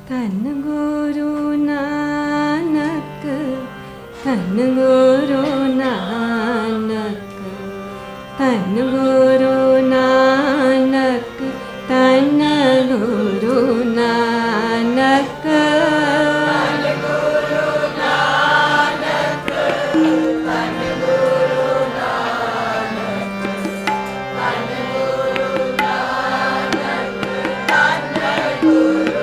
धन गुरु नानक, धन गुरु नानक, धन गुरु नानक, धन गुरु नानक, धन गुरु नानक, धन गुरु नानक, धन गुरु नानक, धन गुरु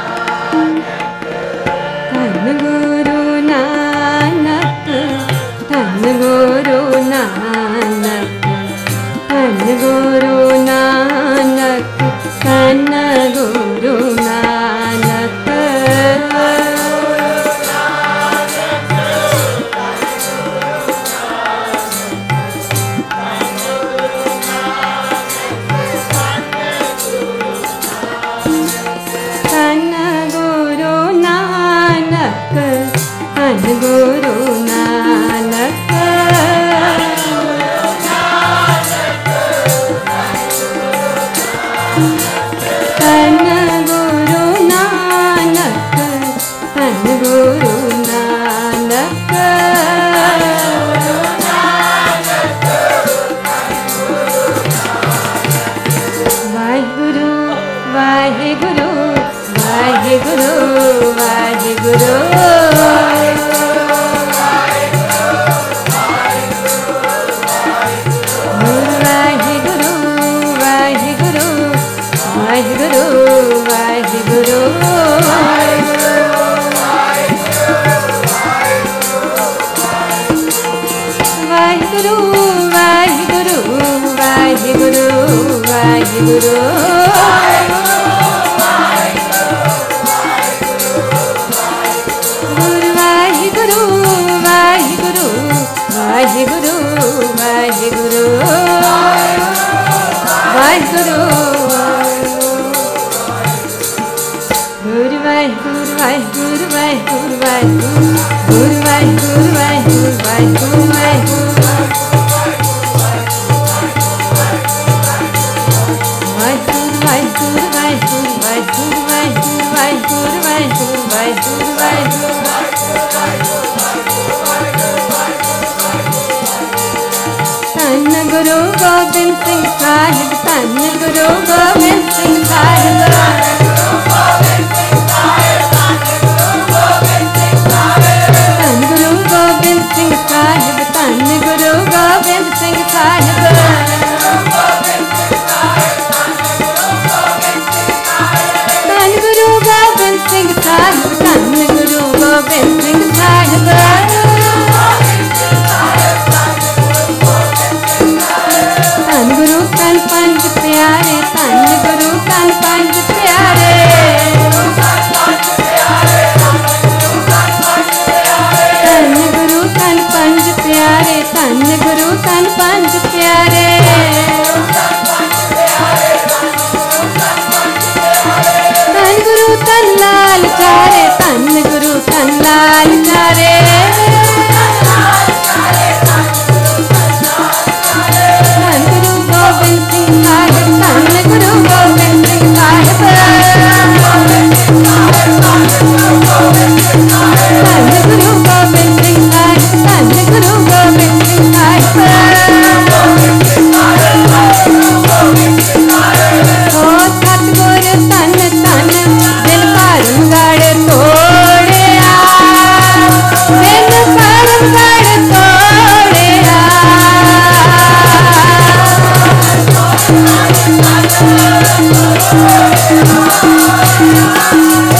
धन गुरु नानक, धन गुरु नानक, धन गुरु नानक, धन गुरु नानक, धन गुरु नानक, धन गुरु नानक, धन गुरु नानक, धन गुरु नानक, वाहिगुरु वाहिगुरु वाहिगुरु वाहिगुरु, वाहिगुरु वाहिगुरु वाहिगुरु वाहिगुरु, वाहिगुरु वाहिगुरु वाहिगुरु वाहिगुरु, वाहिगुरु वाहिगुरु वाहिगुरु वाहिगुरु, वाहिगुरु गुरु वाहिगुरु वाहिगुरु वाहिगुरु वाहिगुरु, गुरु वाहिगुरु वाहिगुरु वाहिगुरु वाहिगुरु, वाहिगुरु वाहिगुरु वाहिगुरु वाहिगुरु वाहिगुरु वाहिगुरु वाहिगुरु वाहिगुरु वाहिगुरु, धन गुरु गोबिंद सिंह साहिब, धन गुरु गोबिंद सिंह साहिब, धन गुरु गोबिंद सिंह साहिब, धन गुरु गोबिंद सिंह साहिब, धन गुरु गोबिंद सिंह साहिब, धन गुरु गोबिंद सिंह साहिब, धन गुरु तन पंज प्यारे, धन गुरु तन पंज प्यारे, धन गुरु तन पंज प्यारे, धन गुरु तन पंज प्यारे, धन गुरु तन लाल चारे, धन गुरु तन लाल चारे, धन गुरु गोबिंद सिंह साहिब, धन गुरु गोबिंद सिंह साहिब, धन गुरु गोबिंद सिंह साहिब, धन गुरु गोबिंद सिंह साहिब, ओ सतगुर धन धन दिल भरम गढ़ तोड़िया, दिल भरम गढ़ तोड़िया, ओ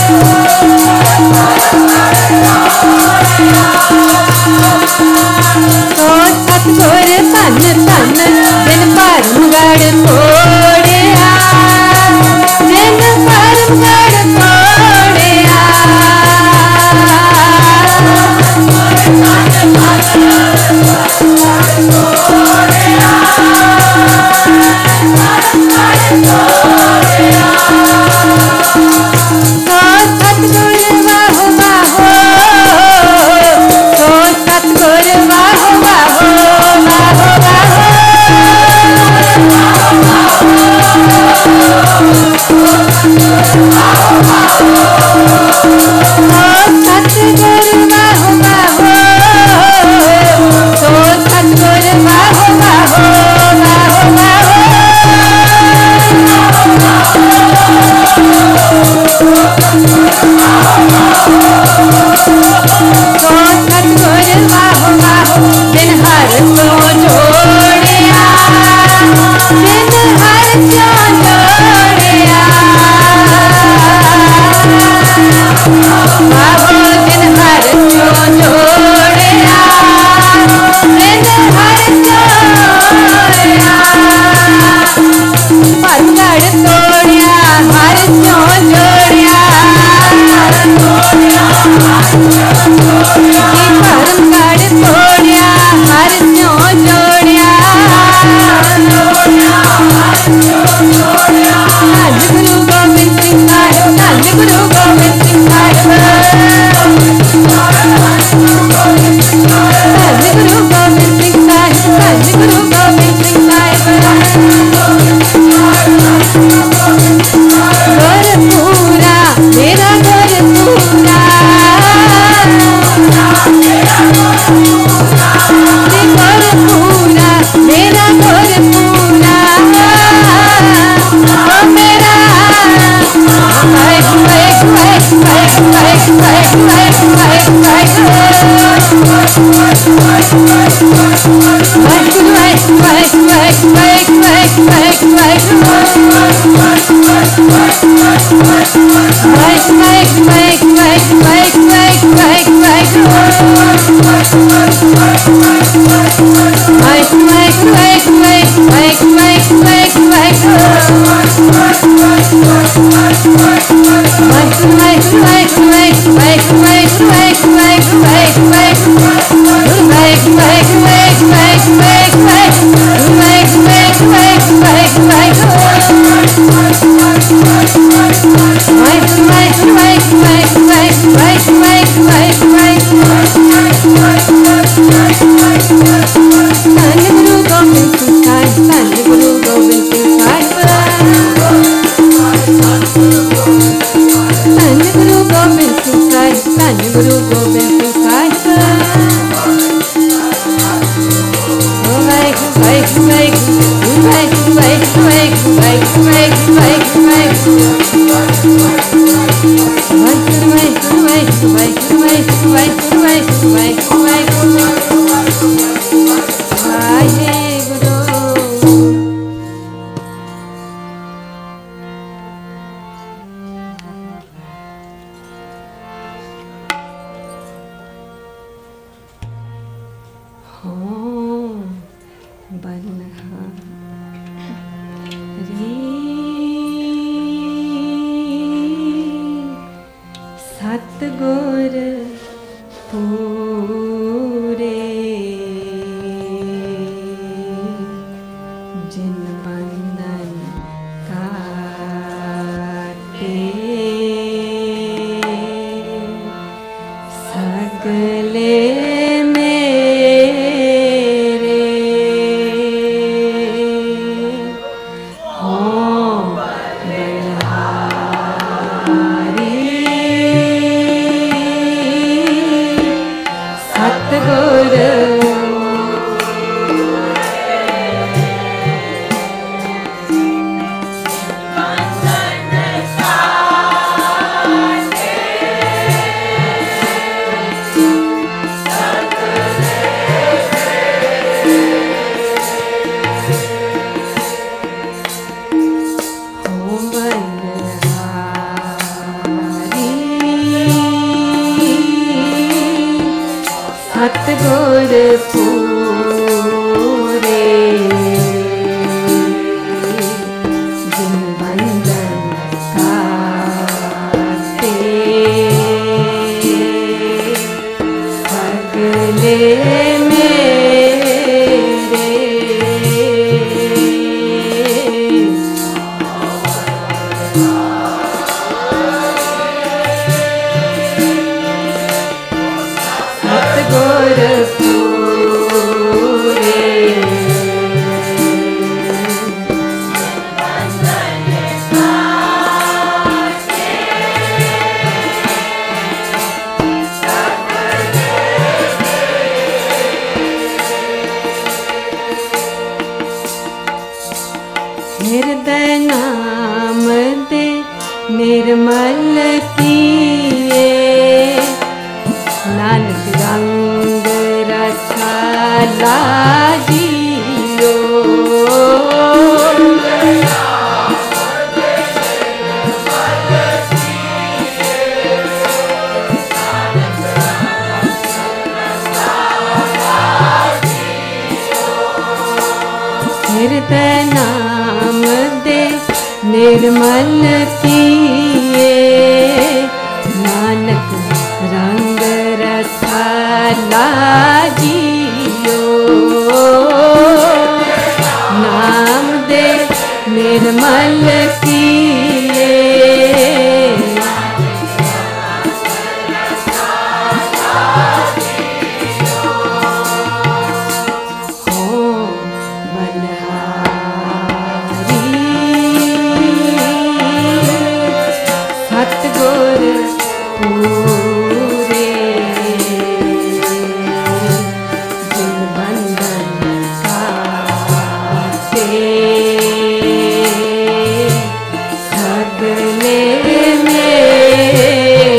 सतगुर पूरे जिन बंधन काटे सगले सतगुर पूरे जिन बंधन काटे सगले हृदय नाम दे निर्मल किए नानक रंग रचा लाजियो हृदय नाम दे निर्मल किए नानक रंग रसा लाजियो नाम दे निर्मल किए सतगुर पूरे जिन बंधन काटे सगले मेरे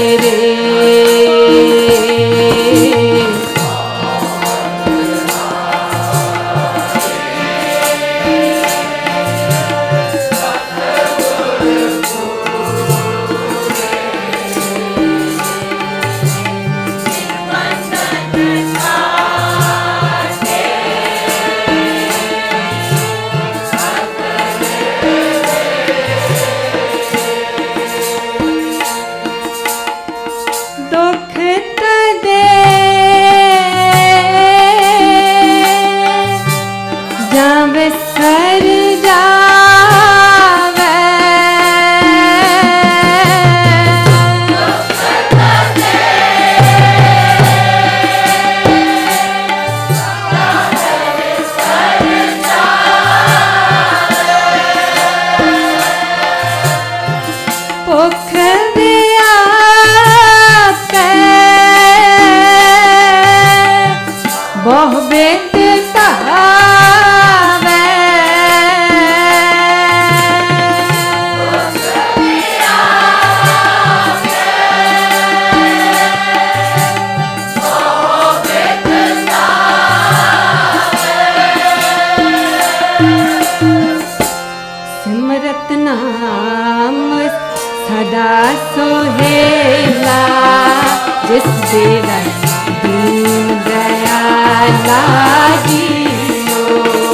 जिस देरा दीन दयाला जियो।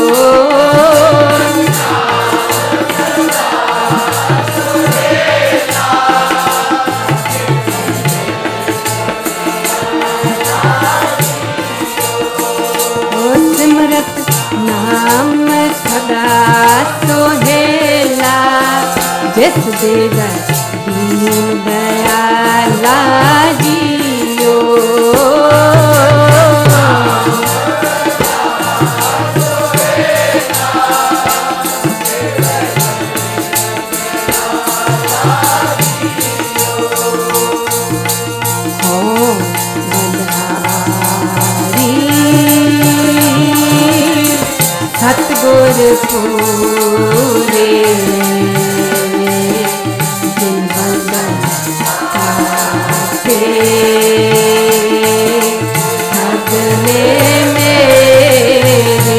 सिमरत नाम सदा सोहेला जिस देरा दीन दयाला जियो। सतगुर पूरे दिन बंदन काटे सगले मेरे।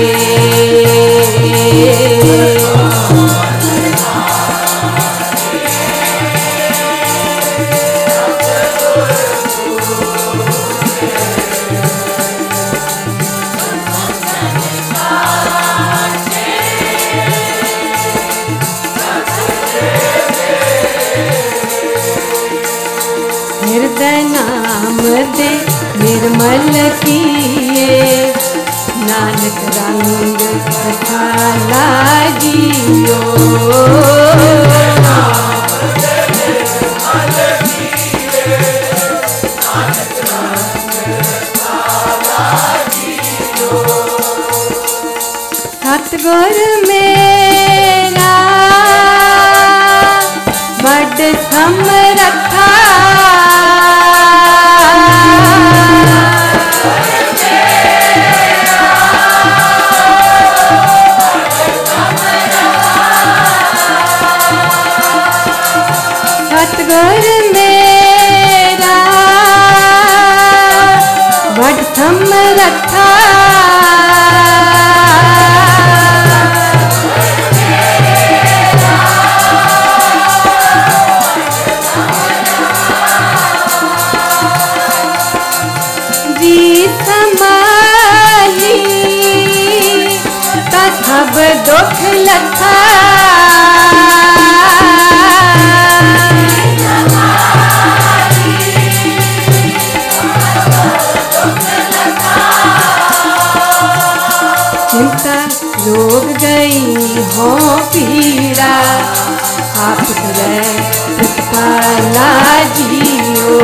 हृदय नाम दे निर्मल किए नानक रंग सखाला जियो। सतगुर मेरा बड़ समरथा सतगुर मेरा बड़ समरथा। जी संभाली ता सब दुख लथा। चिंता रोग गई हो पीड़ा आप करे पाला जियो।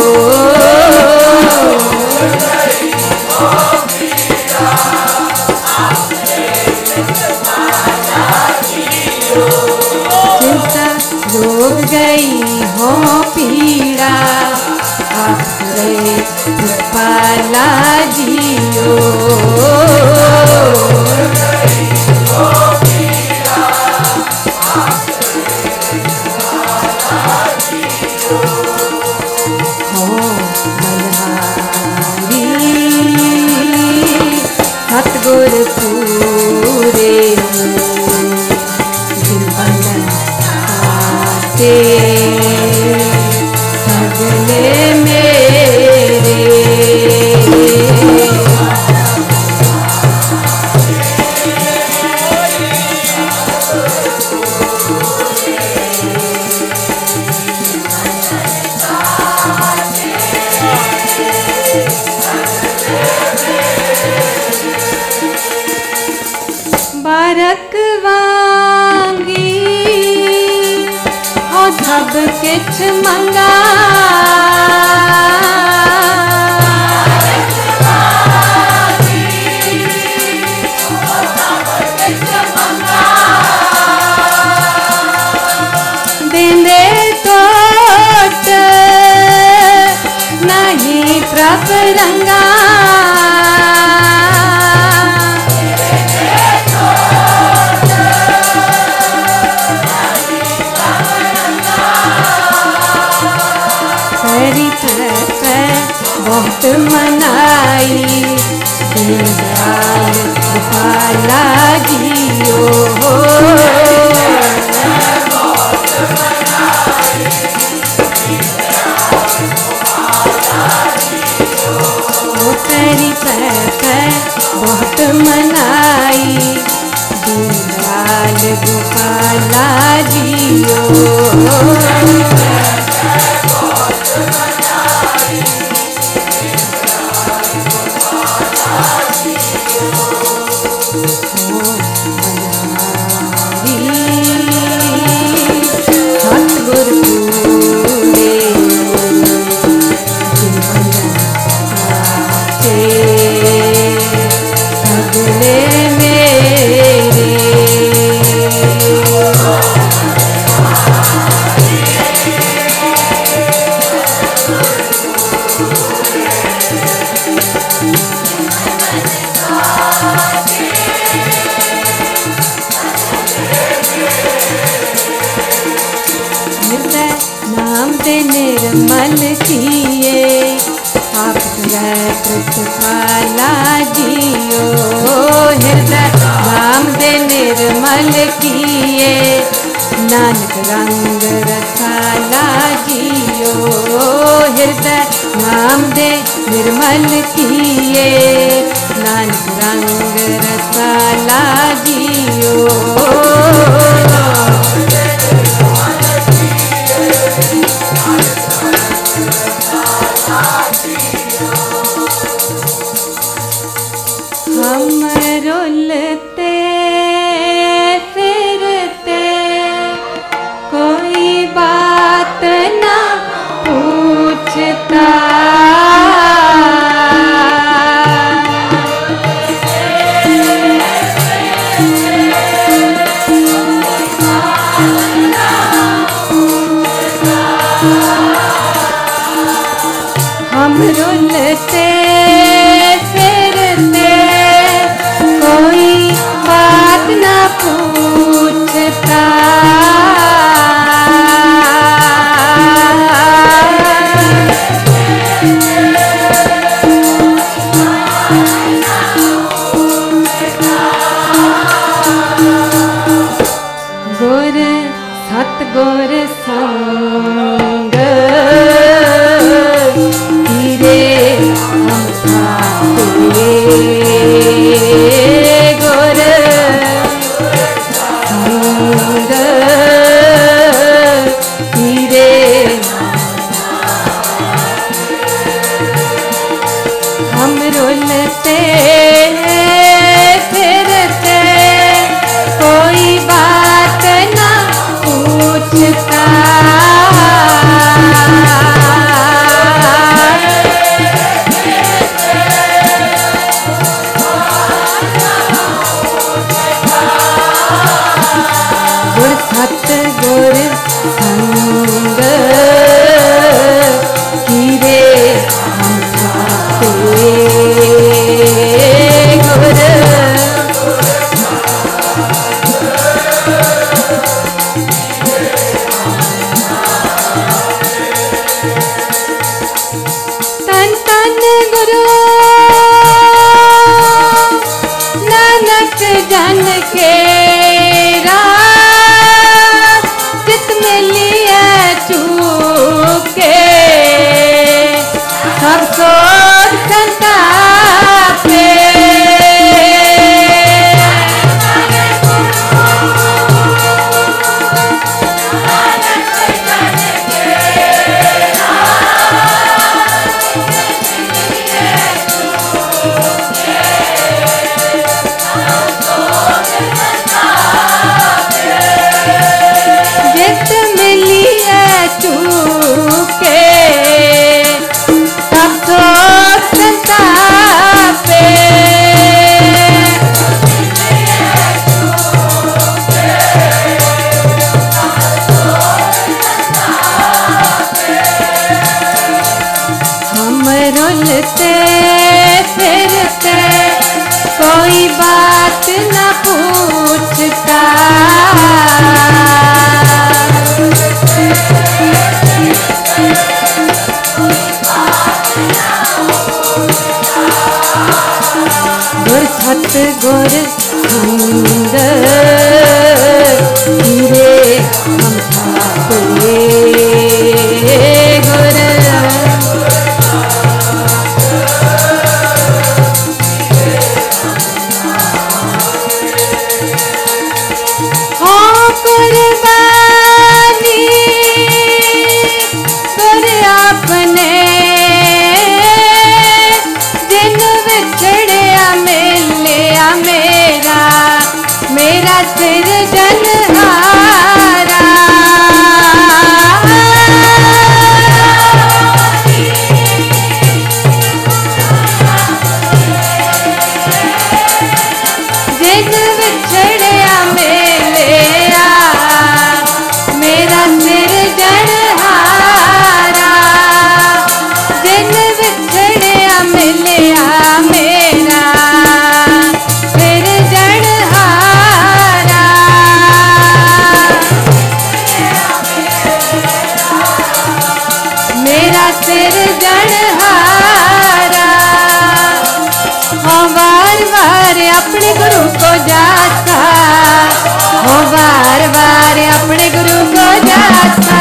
चिंता रोग गई हो पीड़ा आप करे पाला जियो। सतगुर पूरे दिन बंधन काटे सगले मेरे। बारक वांगी ओ सब किछ मंगा। देंदे टोट नहीं प्रभ रंगा। बहुत मनाई दीन दयाल गोपाला जियो। बहुत मनाई हरि प्रकट बहुत मनाई, दीनदयाल गोपाला जियो। सतगुर पूरे सगले मेरे। नाम से निर्मल किए, पाप कृतपाला जियो। हृदय नाम से निर्मल किए, नानक रंग रसाला जियो। हृदय नाम से निर्मल किए, नानक रंग रसाला जियो। हम रुलते फिरते कोई बात ना पूछता, हम रुलते फिरते कोई बात ना पूछता, गुर सतगुर संग हीरे हम खाते, गुर संग हीरे हम रुलते फिरते कोई बात ना पूछता, गुर सतगुर संग हीरे हम खाते, गुर तन तन गुरु नानक जन के चित में लिए चूके, सब सोच संतापे, जित में लिए चूके, सब सोच संतापे, हम रुलते फिरते कोई बात न पूछता, गुर सतगुर संग हीरे हम खाते, गुर मेरा सिरजनहारा जिन विछड़िया मिलिया मेरा सिरजनहारा जिन विछड़िया मिलिया मेरा सिरजनहारा मेरा सिरजनहारा हो बार बार अपने गुरु को जाता हो बार बार अपने गुरु को जाता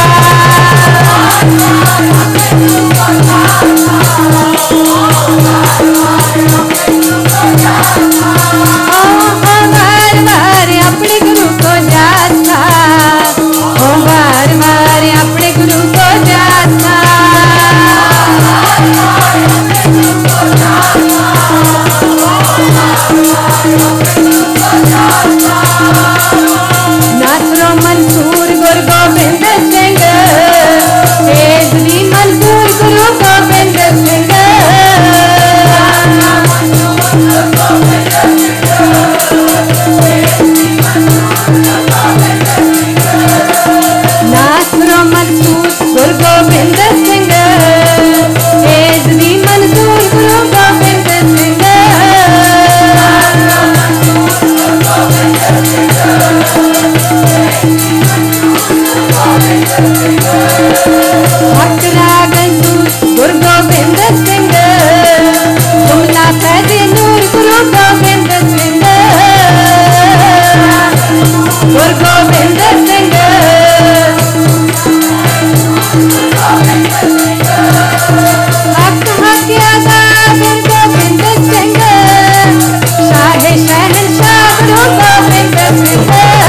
बार बार अपने गुरु को जाता हो बार बार अपने गुरु को जाता नासरो मंसूर गुरु गोबिंद सिंह तेजवी मंसूर गुरु गोबिंद सिंह नासरो मंसूर गुरु गोबिंद सिंह तेजवी मंसूर गुरु गोबिंद सिंह हकरागंसूर गुरु गोबिंद सिंह जुमला फैज़ नूर गुरु गोबिंद सिंह गुरु गोबिंद सिंह हक हकियादा गुरु गोबिंद सिंह शाहे शहनशाह गुरु गोबिंद सिंह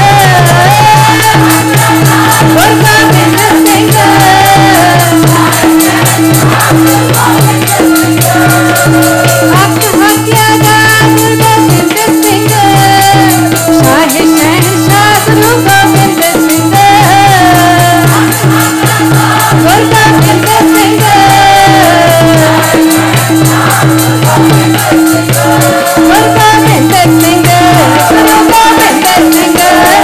गुरु गोबिंद सिंह हक हकियादा गुरु गोबिंद सिंह शाहे शहनशाह गुरु गोबिंद सिंह गुरु गोबिंद सिंह गुरु गोबिंद सिंह गुरु गोबिंद सिंह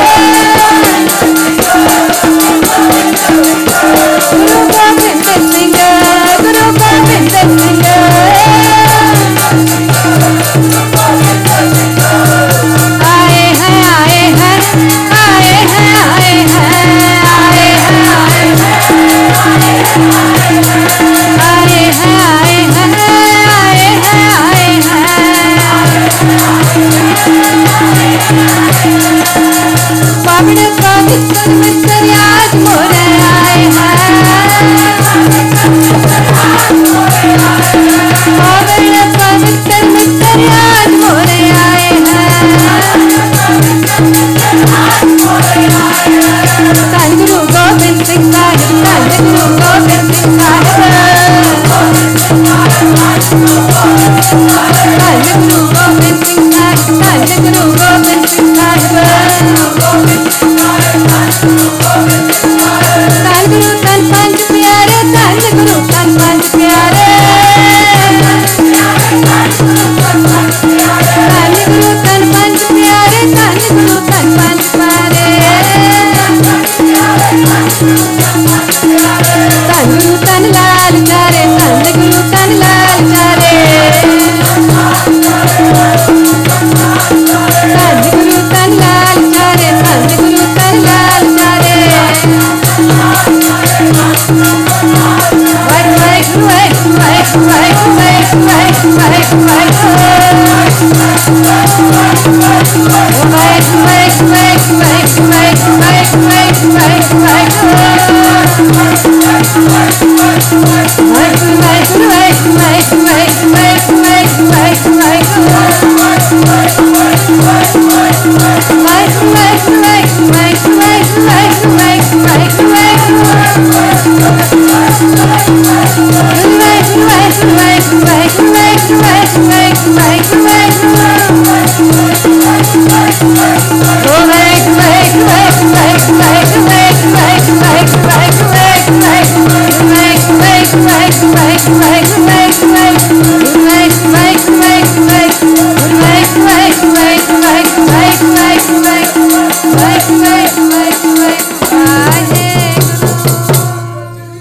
गुरु गोबिंद सिंह गुरु गोबिंद सिंह आए हैं आए हैं आए हैं आए हैं आए हैं आए हैं आए हैं आए हैं पावन पवित्र मित्र याद मोरे आए हैं पावन पवित्र मित्र याद मोरे आए हैं धन गुरु गोबिंद सिंह साहिब धन गुरु गोबिंद सिंह साहिब धन गुरु गोबिंद सिंह साहिब धन गुरु गोबिंद सिंह साहिब धन गुरु धन पंज प्यारे धन गुरु धन पंज प्यारे धन गुरु धन पंज प्यारे धन गुरु धन पंज प्यारे धन गुरु धन लाल प्यारे धन गुरु धन लाल प्यारे धन गुरु धन लाल प्यारे धन गुरु धन लाल प्यारे वाहिगुरु वाहिगुरु वाहिगुरु वाहिगुरु वाहिगुरु वाहिगुरु Bye. ओ हरे